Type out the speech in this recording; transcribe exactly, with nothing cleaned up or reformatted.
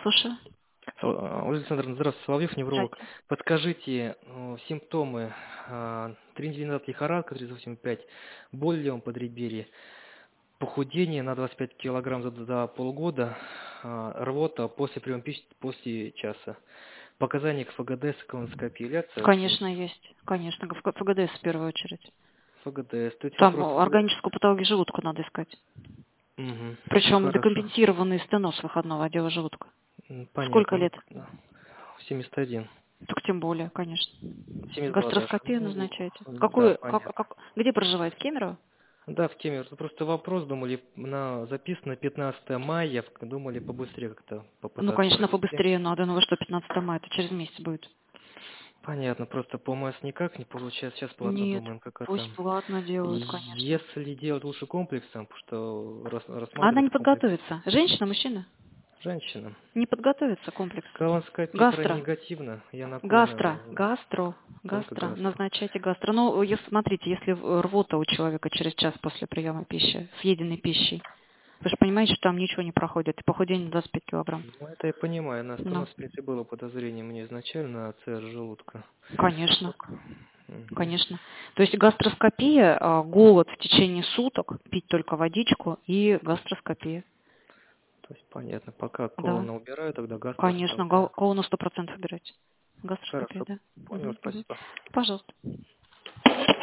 слушаю. Сол- Александр, здравствуйте, Соловьев, невролог. Здравствуйте. Подскажите, э, симптомы, а, три недели назад лихорадка тридцать восемь и пять, боль в левом подреберье, похудение на двадцать пять килограмм за, за полгода, а, рвота после приема пищи после часа. Показания к ФГДС, колоноскопии являются вообще? Конечно, есть. Конечно, в ФГДС в первую очередь. ФГДС, то есть Там вопрос... э, органическую патологию желудка надо искать. Мгм. Причем Хорошо. декомпенсированный стеноз выходного отдела желудка. М, Сколько Понятно. Ну, лет? да. семьдесят один. Так тем более, конечно. семьдесят два даже. Гастроскопию Ну, назначаете. да, Какую, как, понятно. как, где проживает? В Кемерово? Да, в теме. Вот просто вопрос, думали, на записано пятнадцатое мая, думали побыстрее как-то Ну, попытаться конечно, провести. побыстрее надо. Ну, вы что, пятнадцатого мая, это через месяц будет. Понятно, просто по МС никак не получается. Сейчас платно Нет, думаем, как это. пусть платно делают, конечно. Если делать лучше комплексом, потому что рас- А она рассматривать не комплекс подготовится. Женщина, мужчина? женщинам. Не подготовится комплекс. Колоноскопия крайне Гастро. негативно, я Гастро, напомню, гастро, только гастро. гастро. Назначайте гастро. Ну, если, смотрите, если в- рвота у человека через час после приема пищи, съеденной пищей, вы же понимаете, что там ничего не проходит, и похудение двадцать пять килограмм. Ну, это я понимаю, на Ну, стеноз, в принципе, было подозрение мне изначально на ЦР желудка. конечно, Мгм. конечно. То есть гастроскопия, а, голод в течение суток, пить только водичку и гастроскопия. То есть понятно, пока Да, колонна убираю, тогда гастро конечно, гол- оставляю. колону сто процентов убирать. Гастроскопия, Хорошо, да. понял, Мгм, мгм. спасибо. Пожалуйста.